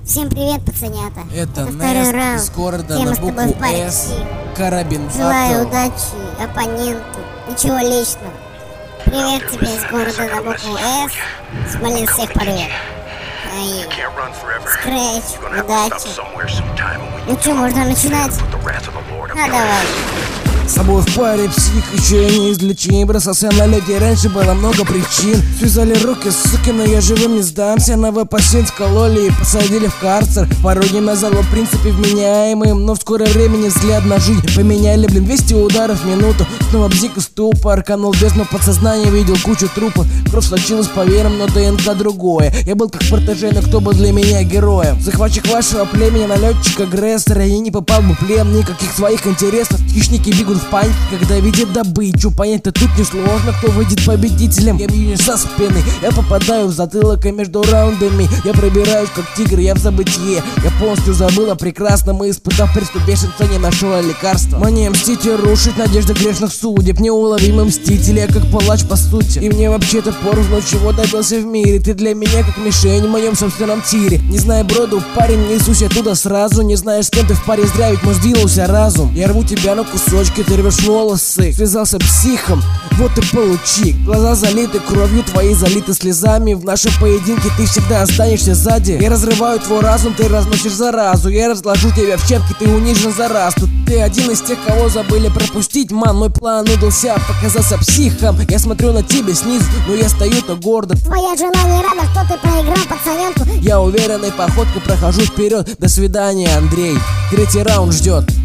Всем привет, пацанята. Это второй Нест раунд. из города Тема на с тобой букву в паре. С. Карабин Желаю Батл. удачи оппоненту. Ничего личного. Привет тебе из города на букву С. Смолин всех порвет. Ай. Скретч, удачи. Ну что, можно начинать? А давай. С собой в паре псих, еще и неизлечим. Бросался на людей, раньше было много причин. Связали руки, суки, но я живым не сдамся. Новопассион скололи и посадили в карцер. Пару дней назад был в принципе вменяемым, но в скорое времени взгляд на жизнь поменяли, 200 ударов в минуту. Снова бзик и ступор, канул бездну подсознания, видел кучу трупов. Кровь сочилась по венам, но ДНК другое. Я был как протеже, но кто был для меня героем? Захватчик вашего племени, налетчик агрессора. Я не попал бы в плен, никаких своих интересов. Хищники бегут в панике, когда видят добычу. Понять-то тут несложно, кто выйдет победителем. Я бью со спины, я попадаю в затылок, и между раундами я пробираюсь как тигр, я в забытье. Я полностью забыл о прекрасном и, испытав приступ бешенства, не нашел лекарства. Мания мстить и рушить надежды грешных судеб. Неуловимый мститель, я как палач по сути. И мне вообще-то поровну, чего добился в мире. Ты для меня как мишень в моем собственном тире. Не зная броду, парень, несусь оттуда сразу. Не знаешь, с кем ты в паре, зря, ведь мой сдвинулся разум. Я рву тебя на кусочки, ты рвешь волосы. Связался психом, вот и получи. Глаза залиты кровью, твои залиты слезами. В нашем поединке ты всегда останешься сзади. Я разрываю твой разум, ты разносишь заразу. Я разложу тебя в щепки, ты унижен за раз. Тут ты один из тех, кого забыли пропустить. Ман, мой план удался, показался психом. Я смотрю на тебя снизу, но я стою-то гордо. Твоя жена не рада, что ты проиграл пацаненку. Я уверенной походкой прохожу вперед. До свидания, Андрей. Третий раунд ждет.